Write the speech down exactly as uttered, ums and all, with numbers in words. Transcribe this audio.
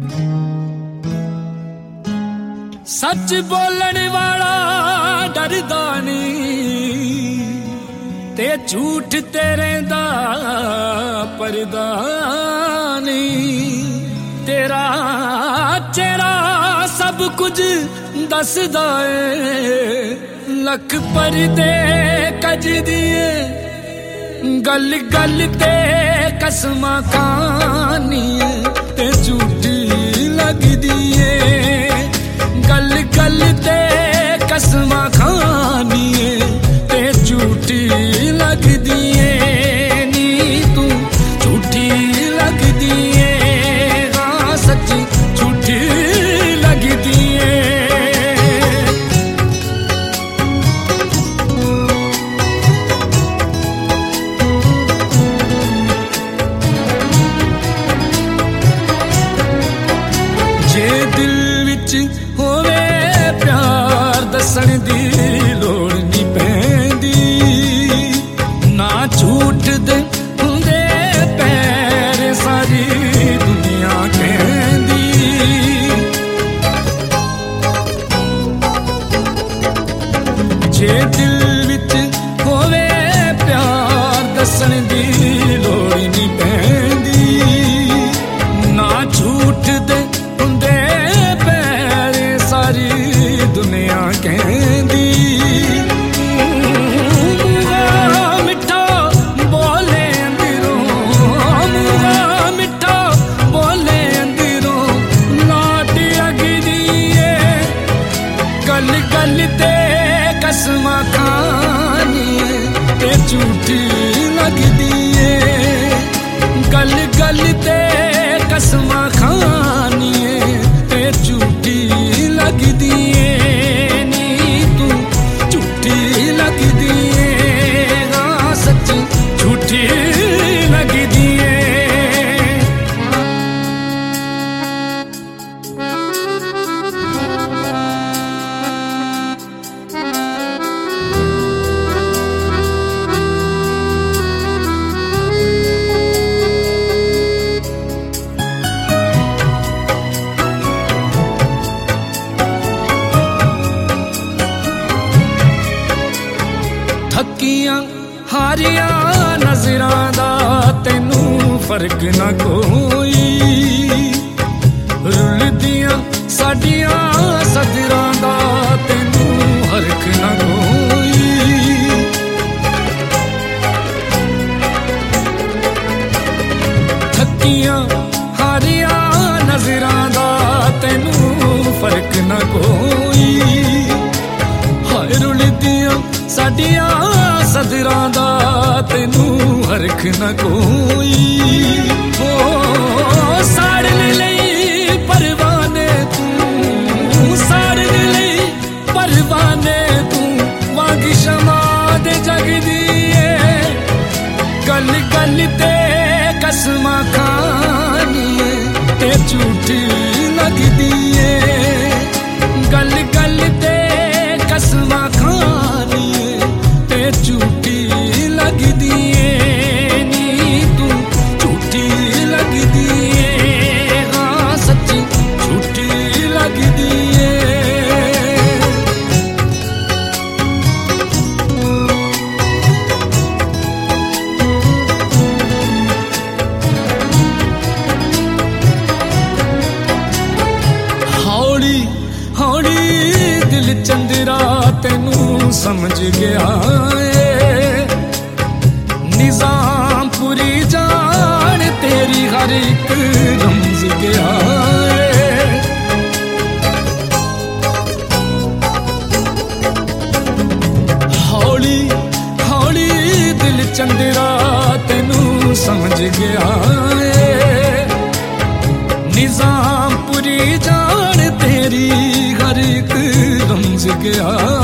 सच बोलण वाला डरदा नहीं ते झूठ तेरे दा परदा नहीं। तेरा चेहरा सब कुछ दसदा है, लख परदे कज दिए गल गल ते कसमां खानी ते झूठी लगदी है। गल गल ते कसमां खानी ते झूठी लगदी है। नी तू झूठी लगदी है, हाँ सच्ची झूठी लगदी है। जे दिल विच होवे प्यार दसण दी लोड़ नहीं पैंदी, ना झूठ दे हुंदे पैर सारी दुनिया कहंदी। जे दिल विच होवे प्यार दसण दी लोड़ नहीं पैंदी, ना झूठ दे हुंदे पैर सारी दुनिया कहंदी। मिठा बोले अंदरों, मुआ मिठा बोले अंदरों नाट अगदी है। गल गल ते कसमां खानी ते झूठी लगदी है। गल गल ते कसमां खानी ते झूठी लगदी है। नी तू झूठी लगदी है, हाँ सच्ची झूठी लगदी है। थकियां हारियां नजरां दा तैनू फर्क ना कोई, रुलदियां साडियां सदरां दा तैनू हरख ना कोई। थकियां हारियां नजरां दा तैनू फर्क ना कोई, हाय रुलदियां साडियां सदरां दा तैनू हरख ना कोई। ओ साड़न लई परवाने तू, साड़न लई परवाने तू वांग शमा दे जगदी है। गल गल ते कसमां खानी ते झूठी लगदी है। गल गल ते कसमां खानी ते झूठी लगदी है। नी तू झूठी लगदी है, हाँ सच्ची झूठी लगदी है। हौली हौली दिल चंदरा तैनू समझ गया है। निजाम पूरी जान तेरी हर एक रमज गया है। हौली हौली दिल चंदरा तैनू समझ गया है। निजाम पूरी जान तेरी हर एक रमज गया